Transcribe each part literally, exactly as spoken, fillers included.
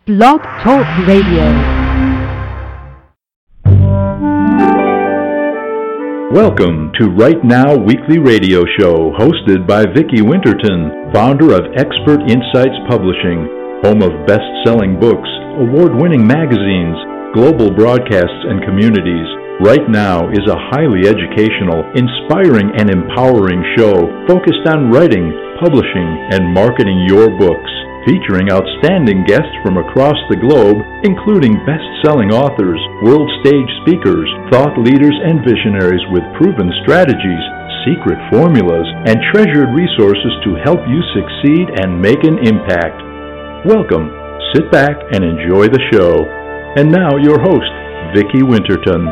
Blog Talk Radio. Welcome to Right Now Weekly Radio Show, hosted by Vicki Winterton, founder of Expert Insights Publishing, home of best-selling books, award-winning magazines, global broadcasts, and communities. Right Now is a highly educational, inspiring, and empowering show focused on writing, publishing, and marketing your books, featuring outstanding guests from across the globe, including best-selling authors, world stage speakers, thought leaders, and visionaries with proven strategies, secret formulas, and treasured resources to help you succeed and make an impact. Welcome, sit back, and enjoy the show. And now your host, Vicki Winterton.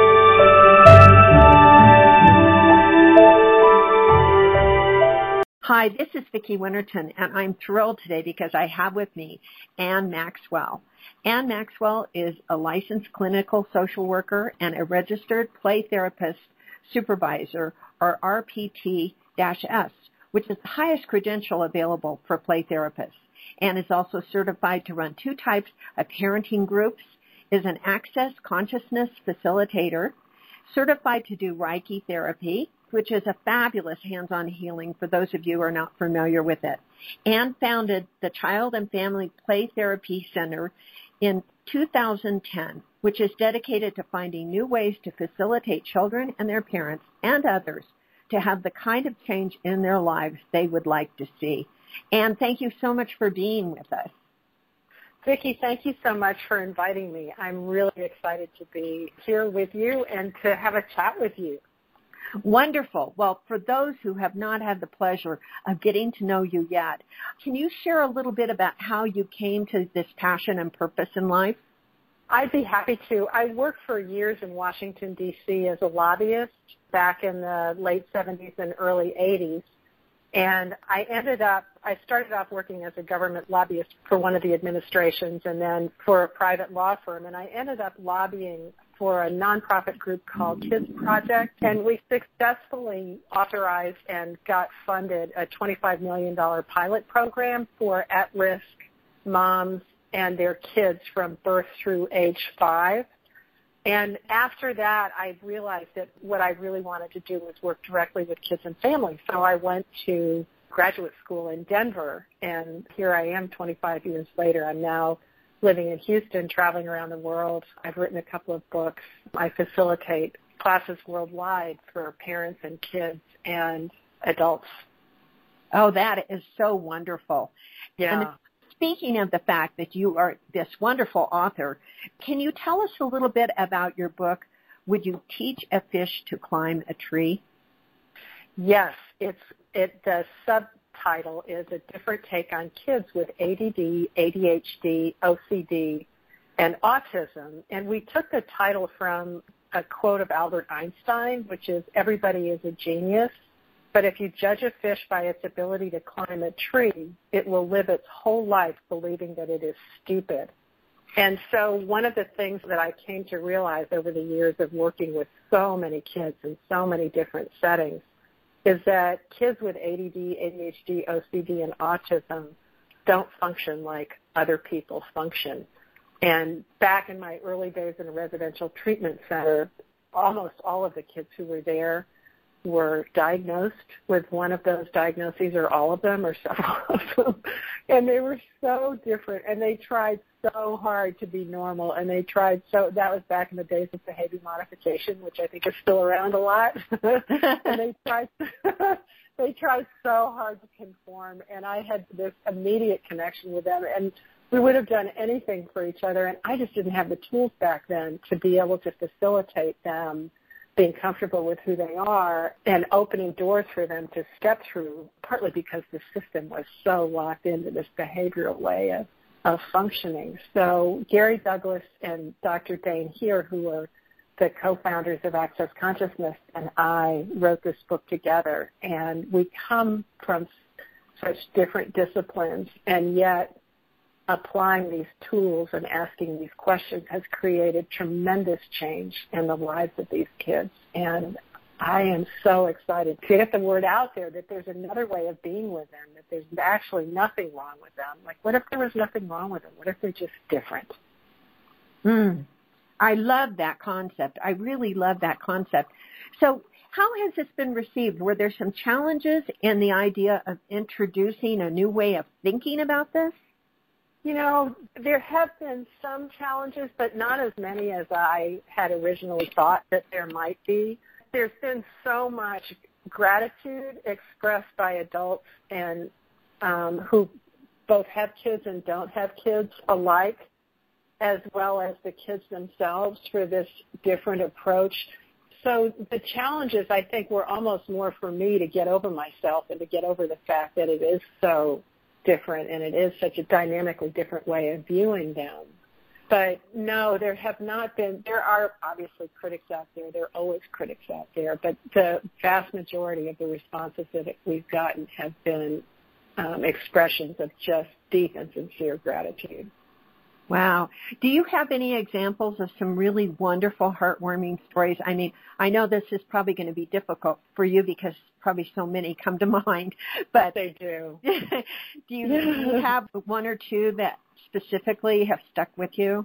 Hi, this is Vicki Winterton, and I'm thrilled today because I have with me Ann Maxwell. Ann Maxwell is a licensed clinical social worker and a registered play therapist supervisor, or R P T S, which is the highest credential available for play therapists. Ann is also certified to run two types of parenting groups, is an access consciousness facilitator, certified to do Reiki therapy, which is a fabulous hands-on healing for those of you who are not familiar with it, and founded the Child and Family Play Therapy Center in two thousand ten, which is dedicated to finding new ways to facilitate children and their parents and others to have the kind of change in their lives they would like to see. And thank you so much for being with us. Vicki, thank you so much for inviting me. I'm really excited to be here with you and to have a chat with you. Wonderful. Well, for those who have not had the pleasure of getting to know you yet, can you share a little bit about how you came to this passion and purpose in life? I'd be happy to. I worked for years in Washington, D C as a lobbyist back in the late seventies and early eighties. And I ended up, I started off working as a government lobbyist for one of the administrations and then for a private law firm. And I ended up lobbying for a nonprofit group called Kids Project. And we successfully authorized and got funded a twenty-five million dollars pilot program for at-risk moms and their kids from birth through age five. And after that, I realized that what I really wanted to do was work directly with kids and families. So I went to graduate school in Denver, and here I am twenty-five years later. I'm now living in Houston, traveling around the world. I've written a couple of books. I facilitate classes worldwide for parents and kids and adults. Oh, that is so wonderful. Yeah. And speaking of the fact that you are this wonderful author, can you tell us a little bit about your book, Would You Teach a Fish to Climb a Tree? Yes, it's it. The subtitle is A Different Take on Kids with A D D, A D H D, O C D, and Autism. And we took the title from a quote of Albert Einstein, which is, everybody is a genius. But if you judge a fish by its ability to climb a tree, it will live its whole life believing that it is stupid. And so one of the things that I came to realize over the years of working with so many kids in so many different settings is that kids with A D D, A D H D, O C D, and autism don't function like other people function. And back in my early days in a residential treatment center, almost all of the kids who were there were diagnosed with one of those diagnoses, or all of them, or several of them. And they were so different, and they tried so hard to be normal, and they tried so, that was back in the days of behavior modification, which I think is still around a lot. And they tried, they tried so hard to conform, and I had this immediate connection with them, and we would have done anything for each other, and I just didn't have the tools back then to be able to facilitate them being comfortable with who they are and opening doors for them to step through, partly because the system was so locked into this behavioral way of, of functioning. So Gary Douglas and Doctor Dane here, who are the co-founders of Access Consciousness, and I wrote this book together. And we come from such different disciplines, and yet applying these tools and asking these questions has created tremendous change in the lives of these kids. And I am so excited to get the word out there that there's another way of being with them, that there's actually nothing wrong with them. Like, what if there was nothing wrong with them? What if they're just different? Mm. I love that concept. I really love that concept. So how has this been received? Were there some challenges in the idea of introducing a new way of thinking about this? You know, there have been some challenges, but not as many as I had originally thought that there might be. There's been so much gratitude expressed by adults and um, who both have kids and don't have kids alike, as well as the kids themselves for this different approach. So the challenges, I think, were almost more for me to get over myself and to get over the fact that it is so different and it is such a dynamically different way of viewing them. But no, there have not been, there are obviously critics out there. There are always critics out there. But the vast majority of the responses that we've gotten have been um, expressions of just deep and sincere gratitude. Wow. Do you have any examples of some really wonderful, heartwarming stories? I mean, I know this is probably going to be difficult for you because probably so many come to mind. But they do. do, you, do you have one or two that specifically have stuck with you?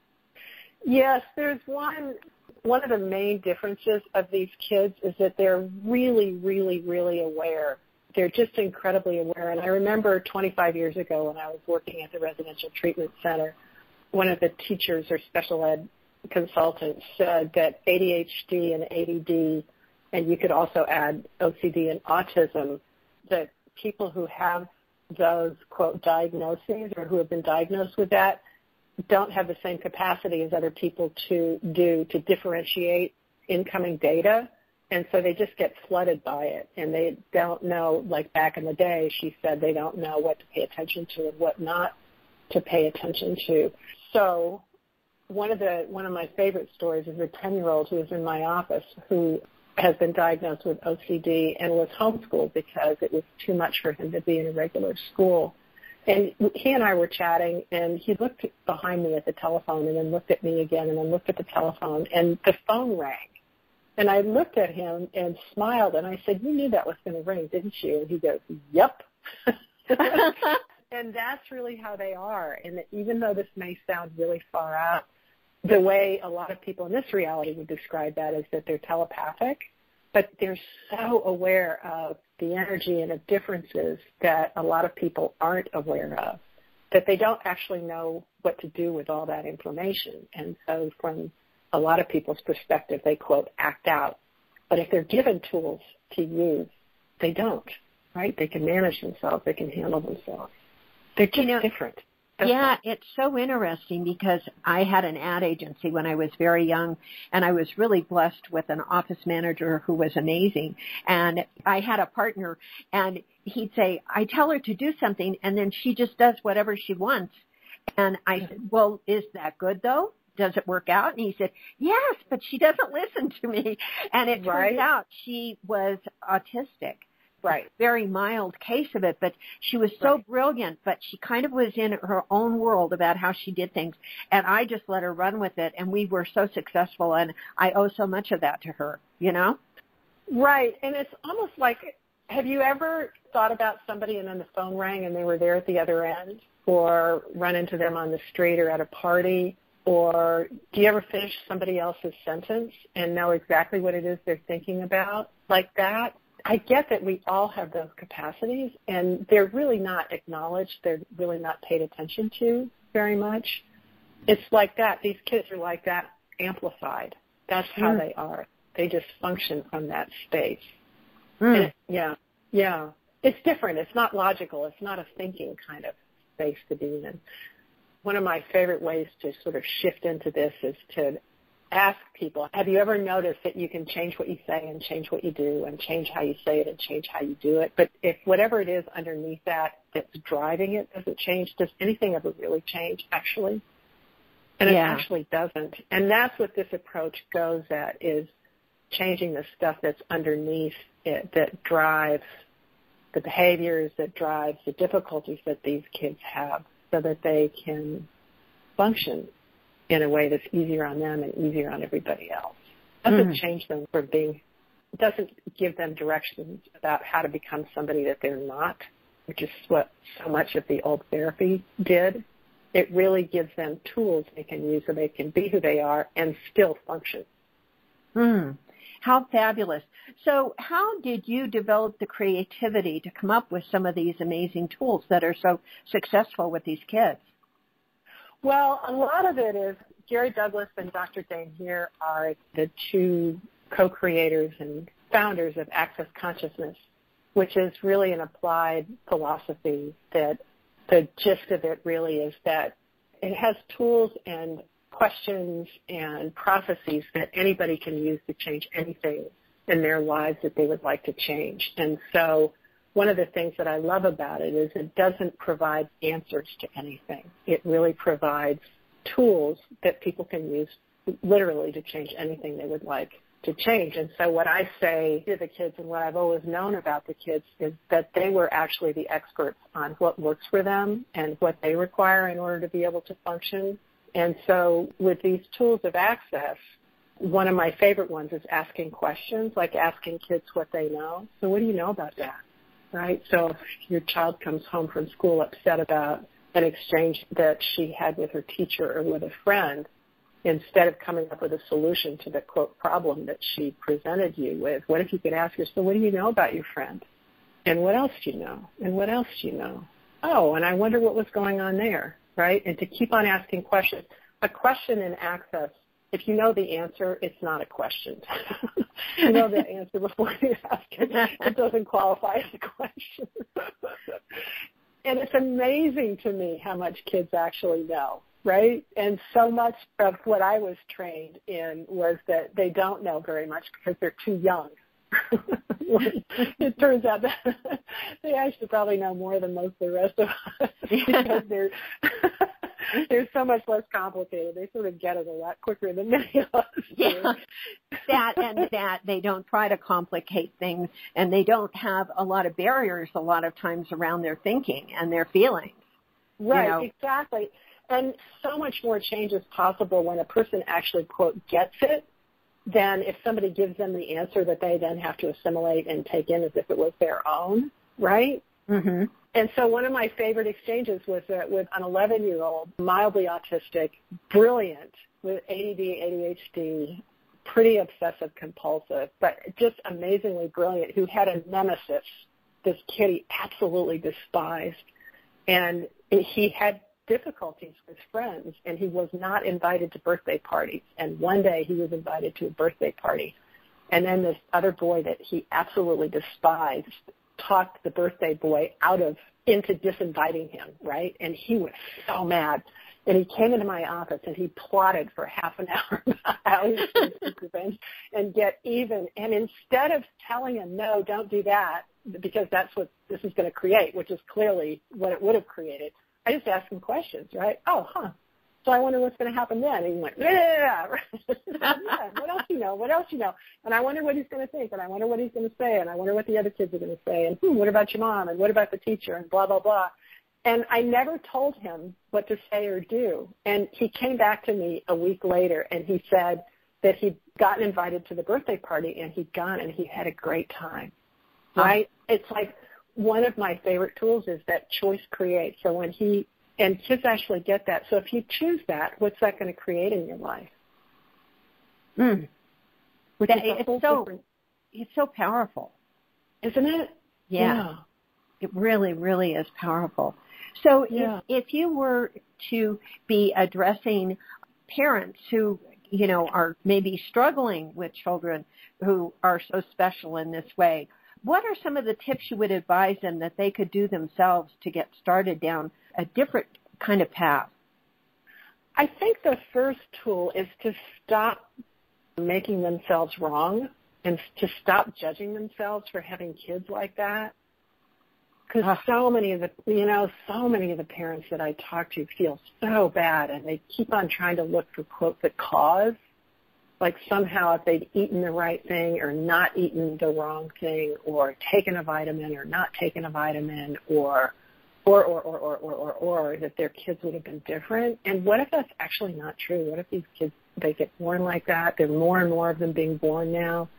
Yes, there's one. One of the main differences of these kids is that they're really, really, really aware. They're just incredibly aware. And I remember twenty-five years ago when I was working at the Residential Treatment Center, one of the teachers or special ed consultants said that A D H D and A D D, and you could also add O C D and autism, that people who have those, quote, diagnoses or who have been diagnosed with that don't have the same capacity as other people to do to differentiate incoming data. And so they just get flooded by it, and they don't know, like back in the day, she said they don't know what to pay attention to and what not to pay attention to. So one of the one of my favorite stories is a ten-year-old who was in my office who has been diagnosed with O C D and was homeschooled because it was too much for him to be in a regular school. And he and I were chatting, and he looked behind me at the telephone and then looked at me again and then looked at the telephone, and the phone rang. And I looked at him and smiled, and I said, "You knew that was going to ring, didn't you?" And he goes, "Yep." And that's really how they are. And even though this may sound really far out, the way a lot of people in this reality would describe that is that they're telepathic, but they're so aware of the energy and the differences that a lot of people aren't aware of, that they don't actually know what to do with all that information. And so from a lot of people's perspective, they, quote, act out. But if they're given tools to use, they don't, right? They can manage themselves. They can handle themselves. They're just you know, different. That's yeah, all. It's so interesting because I had an ad agency when I was very young, and I was really blessed with an office manager who was amazing. And I had a partner, and he'd say, I tell her to do something, and then she just does whatever she wants. And I said, well, is that good, though? Does it work out? And he said, yes, but she doesn't listen to me. And it right. turns out she was autistic. Right. Very mild case of it, but she was so right. brilliant, but she kind of was in her own world about how she did things. And I just let her run with it, and we were so successful, and I owe so much of that to her, you know? Right. And it's almost like, have you ever thought about somebody and then the phone rang and they were there at the other end, or run into them on the street or at a party? Or do you ever finish somebody else's sentence and know exactly what it is they're thinking about like that? I get that we all have those capacities, and they're really not acknowledged. They're really not paid attention to very much. It's like that. These kids are like that, amplified. That's how mm. they are. They just function from that space. Mm. It, yeah, yeah. It's different. It's not logical. It's not a thinking kind of space to be in. One of my favorite ways to sort of shift into this is to ask people, have you ever noticed that you can change what you say and change what you do and change how you say it and change how you do it? But if whatever it is underneath that that's driving it doesn't change, does anything ever really change, actually? And yeah. it actually doesn't. And that's what this approach goes at, is changing the stuff that's underneath it that drives the behaviors, that drives the difficulties that these kids have, so that they can function in a way that's easier on them and easier on everybody else. Doesn't mm. change them from being doesn't give them directions about how to become somebody that they're not, which is what so much of the old therapy did. It really gives them tools they can use so they can be who they are and still function. Hmm. How fabulous. So how did you develop the creativity to come up with some of these amazing tools that are so successful with these kids? Well, a lot of it is Gary Douglas and Doctor Dain Heer are the two co-creators and founders of Access Consciousness, which is really an applied philosophy that the gist of it really is that it has tools and questions and processes that anybody can use to change anything in their lives that they would like to change. And so one of the things that I love about it is it doesn't provide answers to anything. It really provides tools that people can use literally to change anything they would like to change. And so what I say to the kids and what I've always known about the kids is that they were actually the experts on what works for them and what they require in order to be able to function. And so with these tools of access, one of my favorite ones is asking questions, like asking kids what they know. So what do you know about that, right? So if your child comes home from school upset about an exchange that she had with her teacher or with a friend, instead of coming up with a solution to the, quote, problem that she presented you with, what if you could ask her, so what do you know about your friend? And what else do you know? And what else do you know? Oh, and I wonder what was going on there, right? And to keep on asking questions. A question in access, if you know the answer, it's not a question. You know the answer before you ask it. It doesn't qualify as a question. And it's amazing to me how much kids actually know. Right? And so much of what I was trained in was that they don't know very much because they're too young. It turns out that they actually probably know more than most of the rest of us because they're they're so much less complicated. They sort of get it a lot quicker than many of us. Yeah, that and that they don't try to complicate things, and they don't have a lot of barriers a lot of times around their thinking and their feelings. Right, you know? Exactly. And so much more change is possible when a person actually, quote, gets it than if somebody gives them the answer that they then have to assimilate and take in as if it was their own, right? Mm-hmm. And so one of my favorite exchanges was uh, with an eleven-year-old, mildly autistic, brilliant, with A D D, A D H D, pretty obsessive compulsive, but just amazingly brilliant, who had a nemesis, this kid he absolutely despised. And he had difficulties with friends, and he was not invited to birthday parties. And one day he was invited to a birthday party, and then this other boy that he absolutely despised talked the birthday boy out of into disinviting him, right? And he was so mad. And he came into my office and he plotted for half an hour about how he was going to seek revenge and get even. And instead of telling him, no, don't do that, because that's what this is going to create, which is clearly what it would have created, I just asked him questions, right? Oh, huh. So I wonder what's going to happen then. And he went, yeah, yeah. What else you know? What else you know? And I wonder what he's going to think, and I wonder what he's going to say, and I wonder what the other kids are going to say, and hmm, what about your mom, and what about the teacher, and blah, blah, blah. And I never told him what to say or do. And he came back to me a week later, and he said that he'd gotten invited to the birthday party, and he'd gone, and he had a great time, right? Huh. It's like one of my favorite tools is that choice creates. So when he, and kids actually get that. So if you choose that, what's that going to create in your life? Mm. Which that, is a it's whole so, different, it's so powerful. Isn't it? Yeah. yeah. It really, really is powerful. So yeah. if, if you were to be addressing parents who, you know, are maybe struggling with children who are so special in this way, what are some of the tips you would advise them that they could do themselves to get started down a different kind of path? I think the first tool is to stop making themselves wrong and to stop judging themselves for having kids like that. Because uh. so many of the, you know, so many of the parents that I talk to feel so bad, and they keep on trying to look for, quote, the cause. Like somehow if they'd eaten the right thing or not eaten the wrong thing or taken a vitamin or not taken a vitamin or or, or, or, or, or, or, or that their kids would have been different. And what if that's actually not true? What if these kids, they get born like that? There are more and more of them being born now.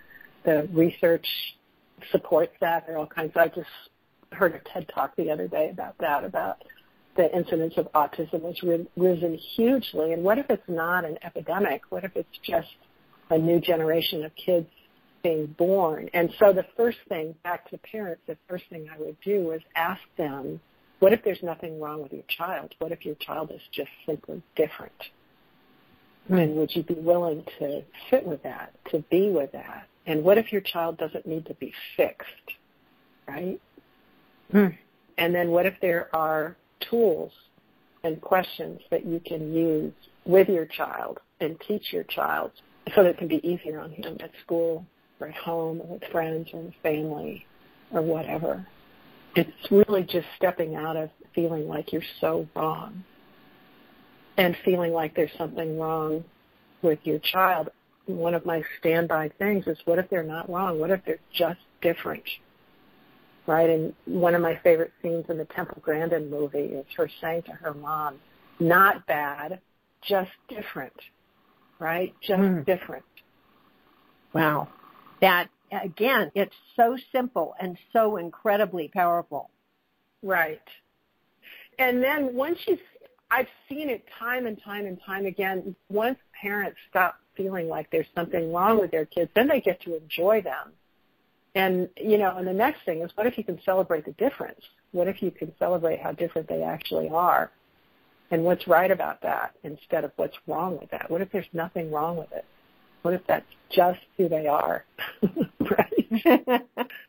the research supports that. There are all kinds. I just heard a TED Talk the other day about that, about the incidence of autism has risen hugely. And what if it's not an epidemic? What if it's just a new generation of kids being born? And so the first thing, back to parents, the first thing I would do is ask them, what if there's nothing wrong with your child? What if your child is just simply different? And would you be willing to sit with that, to be with that? And what if your child doesn't need to be fixed, right? Mm. And then what if there are tools and questions that you can use with your child and teach your child so that it can be easier on him at school or at home or with friends or with family or whatever? It's really just stepping out of feeling like you're so wrong and feeling like there's something wrong with your child. One of my standby things is, what if they're not wrong? What if they're just different? Right? And one of my favorite scenes in the Temple Grandin movie is her saying to her mom, not bad, just different. Right? Just mm. different. Wow. That, again, it's so simple and so incredibly powerful. Right. And then once you, I've seen it time and time and time again, once parents stop feeling like there's something wrong with their kids, then they get to enjoy them. And, you know, and the next thing is, what if you can celebrate the difference? What if you can celebrate how different they actually are? And what's right about that instead of what's wrong with that? What if there's nothing wrong with it? What if that's just who they are? Right?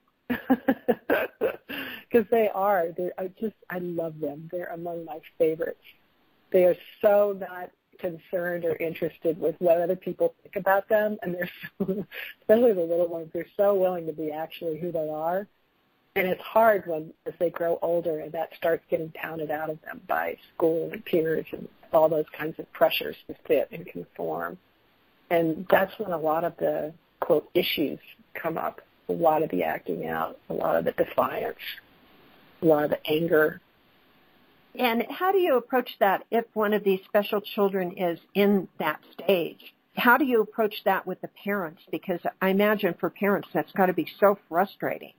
Because they are. They're, I just, I love them. They're among my favorites. They are so not concerned or interested with what other people think about them, and they're so, especially the little ones, they're so willing to be actually who they are. And it's hard when, as they grow older, and that starts getting pounded out of them by school and peers and all those kinds of pressures to fit and conform. And that's when a lot of the, quote, issues come up, a lot of the acting out, a lot of the defiance, a lot of the anger. And how do you approach that if one of these special children is in that stage? How do you approach that with the parents? Because I imagine for parents that's got to be so frustrating.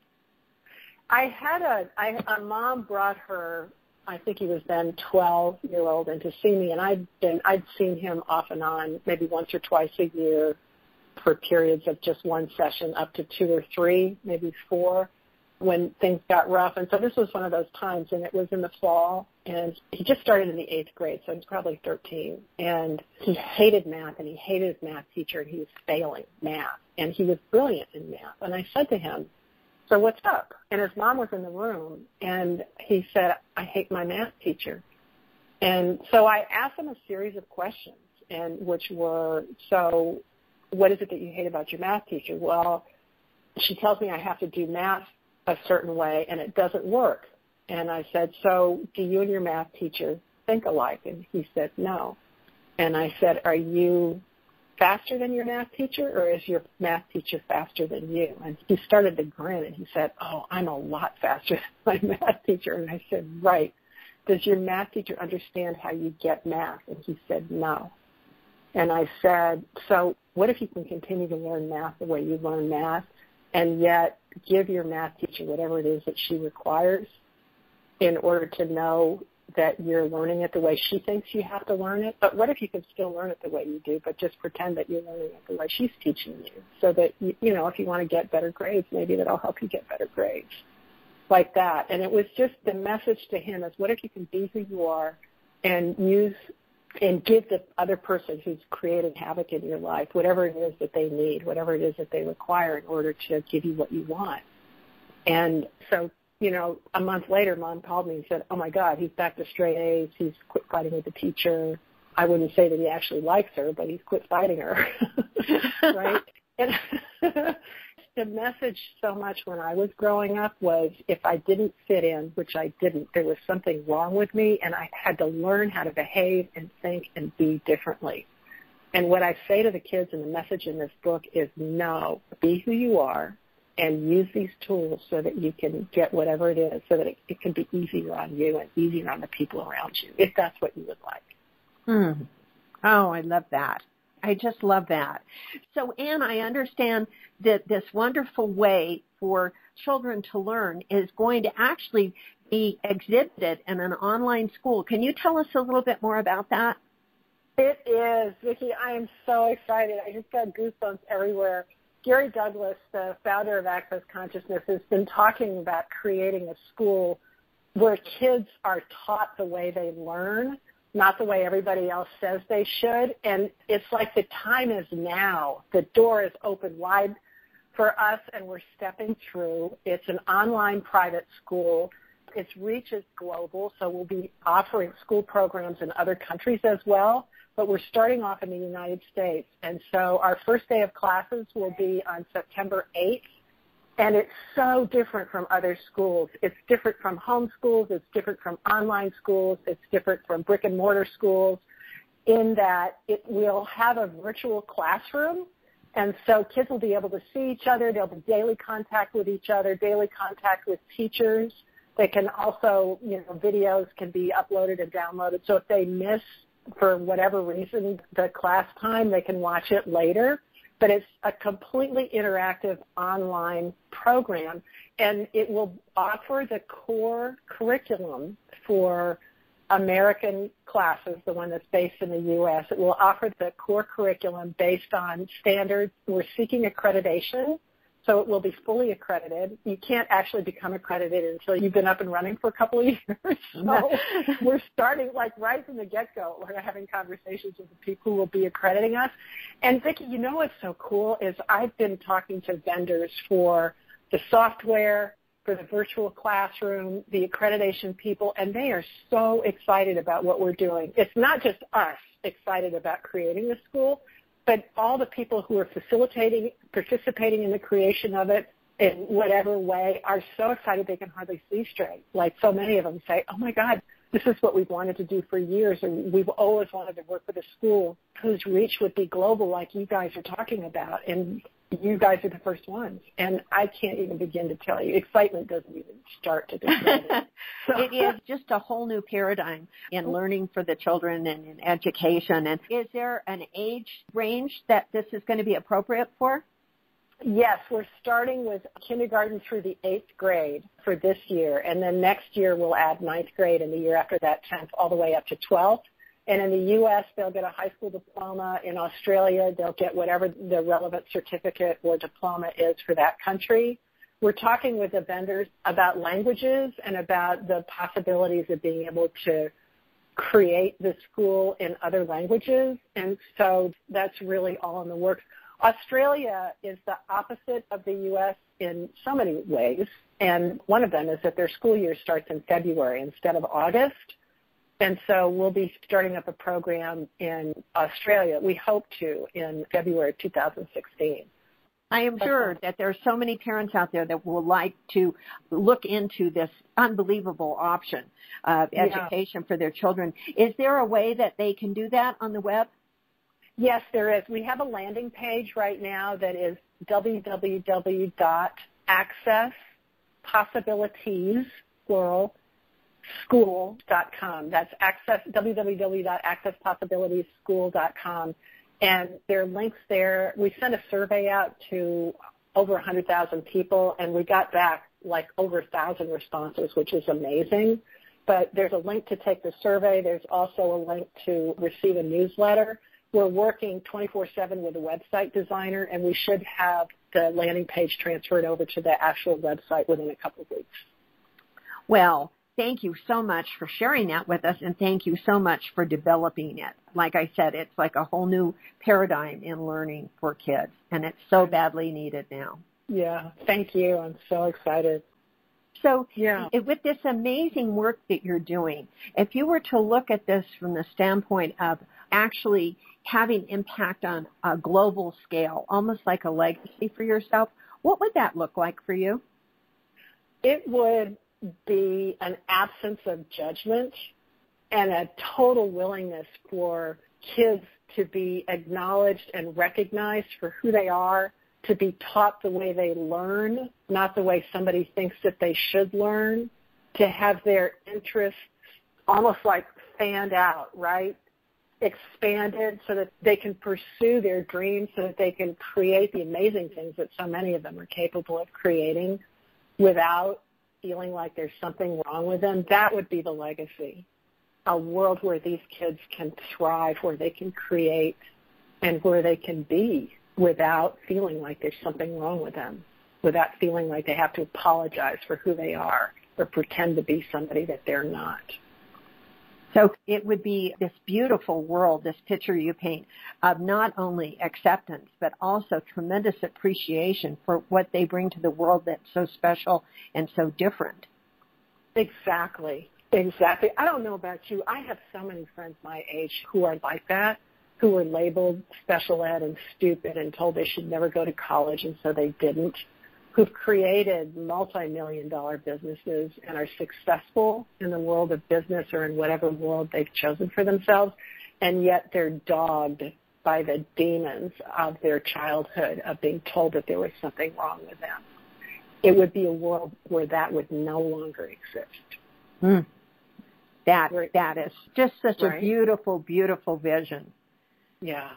I had a, I, a mom brought her, I think he was then twelve-year-old, in to see me, and I'd been, I'd seen him off and on maybe once or twice a year for periods of just one session up to two or three, maybe four, when things got rough. And so this was one of those times, and it was in the fall, and he just started in the eighth grade, so he was probably thirteen. And he hated math, and he hated his math teacher, and he was failing math. And he was brilliant in math. And I said to him, so what's up? And his mom was in the room, and he said, I hate my math teacher. And so I asked him a series of questions, and which were, so what is it that you hate about your math teacher? Well, she tells me I have to do math a certain way, and it doesn't work. And I said, so do you and your math teacher think alike? And he said, no. And I said, are you faster than your math teacher, or is your math teacher faster than you? And he started to grin, and he said, oh, I'm a lot faster than my math teacher. And I said, right. Does your math teacher understand how you get math? And he said, no. And I said, so what if you can continue to learn math the way you learn math, and yet give your math teacher whatever it is that she requires in order to know that you're learning it the way she thinks you have to learn it? But what if you can still learn it the way you do, but just pretend that you're learning it the way she's teaching you, so that, you, you know, if you want to get better grades, maybe that'll help you get better grades, like that. And it was just the message to him is, what if you can be who you are and use and give the other person who's creating havoc in your life whatever it is that they need, whatever it is that they require in order to give you what you want. And so, you know, a month later, Mom called me and said, oh, my God, he's back to straight A's. He's quit fighting with the teacher. I wouldn't say that he actually likes her, but he's quit fighting her, right? And the message so much when I was growing up was, if I didn't fit in, which I didn't, there was something wrong with me, and I had to learn how to behave and think and be differently. And what I say to the kids, and the message in this book is, no, be who you are, and use these tools so that you can get whatever it is, so that it, it can be easier on you and easier on the people around you, if that's what you would like. Hmm. Oh, I love that. I just love that. So, Ann, I understand that this wonderful way for children to learn is going to actually be exhibited in an online school. Can you tell us a little bit more about that? It is, Vicki. I am so excited. I just got goosebumps everywhere. Gary Douglas, the founder of Access Consciousness, has been talking about creating a school where kids are taught the way they learn, not the way everybody else says they should. And it's like the time is now. The door is open wide for us, and we're stepping through. It's an online private school. Its reach is global, so we'll be offering school programs in other countries as well. But we're starting off in the United States. And so our first day of classes will be on September eighth. And it's so different from other schools. It's different from home schools. It's different from online schools. It's different from brick and mortar schools in that it will have a virtual classroom. And so kids will be able to see each other. There'll be daily contact with each other, daily contact with teachers. They can also, you know, videos can be uploaded and downloaded. So if they miss, for whatever reason, the class time, they can watch it later. But it's a completely interactive online program, and it will offer the core curriculum for American classes, the one that's based in the U S. It will offer the core curriculum based on standards. We're seeking accreditation, so it will be fully accredited. You can't actually become accredited until you've been up and running for a couple of years. So we're starting, like, right from the get-go. We're having conversations with the people who will be accrediting us. And, Vicki, you know what's so cool is I've been talking to vendors for the software, for the virtual classroom, the accreditation people, and they are so excited about what we're doing. It's not just us excited about creating the school, but all the people who are facilitating, participating in the creation of it in whatever way are so excited they can hardly see straight. Like, so many of them say, oh, my God, this is what we've wanted to do for years, and we've always wanted to work with a school whose reach would be global like you guys are talking about, and you guys are the first ones. And I can't even begin to tell you. Excitement doesn't even start to describe it. So. It is just a whole new paradigm in learning for the children and in education. And is there an age range that this is going to be appropriate for? Yes, we're starting with kindergarten through the eighth grade for this year. And then next year we'll add ninth grade, and the year after that tenth, all the way up to twelfth. And in the U S, they'll get a high school diploma. In Australia, they'll get whatever the relevant certificate or diploma is for that country. We're talking with the vendors about languages and about the possibilities of being able to create the school in other languages. And so that's really all in the works. Australia is the opposite of the U S in so many ways. And one of them is that their school year starts in February instead of August. And so we'll be starting up a program in Australia, we hope to, in February of two thousand sixteen. I am sure that there are so many parents out there that will like to look into this unbelievable option of education yeah. for their children. Is there a way that they can do that on the web? Yes, there is. We have a landing page right now that is w w w dot access possibilities, plural, school dot com. That's access, w w w dot access possibilities school dot com. And there are links there. We sent a survey out to over one hundred thousand people, and we got back like over one thousand responses, which is amazing. But there's a link to take the survey. There's also a link to receive a newsletter. We're working twenty-four seven with a website designer, and we should have the landing page transferred over to the actual website within a couple of weeks. Well, thank you so much for sharing that with us, and thank you so much for developing it. Like I said, it's like a whole new paradigm in learning for kids, and it's so badly needed now. Yeah, thank you. I'm so excited. So yeah. with this amazing work that you're doing, if you were to look at this from the standpoint of actually having impact on a global scale, almost like a legacy for yourself, what would that look like for you? It would be an absence of judgment and a total willingness for kids to be acknowledged and recognized for who they are, to be taught the way they learn, not the way somebody thinks that they should learn, to have their interests almost like fanned out, right? expanded so that they can pursue their dreams, so that they can create the amazing things that so many of them are capable of creating without feeling like there's something wrong with them. That would be the legacy. A world where these kids can thrive, where they can create, and where they can be without feeling like there's something wrong with them, without feeling like they have to apologize for who they are or pretend to be somebody that they're not. So it would be this beautiful world, this picture you paint, of not only acceptance, but also tremendous appreciation for what they bring to the world that's so special and so different. Exactly. Exactly. I don't know about you. I have so many friends my age who are like that, who were labeled special ed and stupid and told they should never go to college, and so they didn't, who've created multi-million dollar businesses and are successful in the world of business or in whatever world they've chosen for themselves, and yet they're dogged by the demons of their childhood, of being told that there was something wrong with them. It would be a world where that would no longer exist. Mm. That, that is just such right? a beautiful, beautiful vision. Yeah.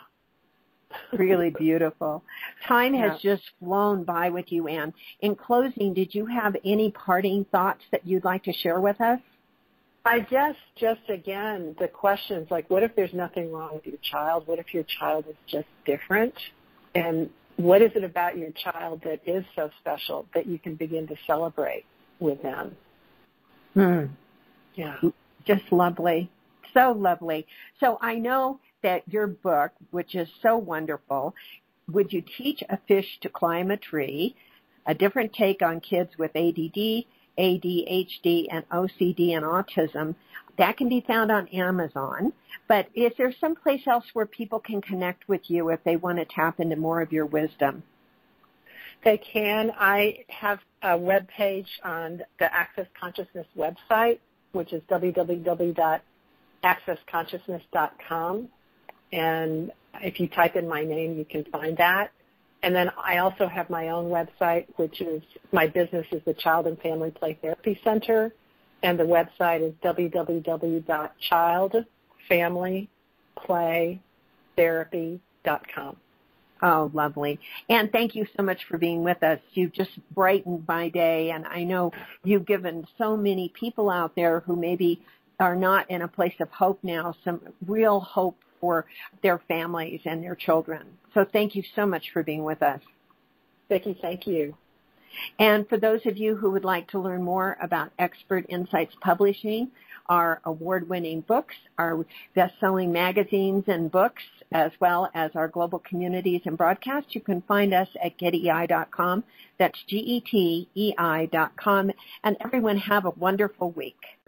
Really beautiful. Time has yeah. just flown by with you, Anne. In closing, did you have any parting thoughts that you'd like to share with us? I guess just, again, the questions like, what if there's nothing wrong with your child? What if your child is just different? And what is it about your child that is so special that you can begin to celebrate with them? Hmm. Yeah. Just lovely. So lovely. So I know that your book, which is so wonderful, Would You Teach a Fish to Climb a Tree? A Different Take on Kids with A D D, A D H D, and O C D and Autism. That can be found on Amazon. But is there someplace else where people can connect with you if they want to tap into more of your wisdom? They can. I have a web page on the Access Consciousness website, which is w w w dot access consciousness dot com. And if you type in my name, you can find that. And then I also have my own website, which is, my business is the Child and Family Play Therapy Center. And the website is w w w dot child family play therapy dot com. Oh, lovely. And thank you so much for being with us. You've just brightened my day, and I know you've given so many people out there who maybe are not in a place of hope now, some real hope for their families and their children. So thank you so much for being with us. Vicki, thank you. And for those of you who would like to learn more about Expert Insights Publishing, our award-winning books, our best-selling magazines and books, as well as our global communities and broadcasts, you can find us at get e i dot com. That's G E T E I dot com. And everyone have a wonderful week.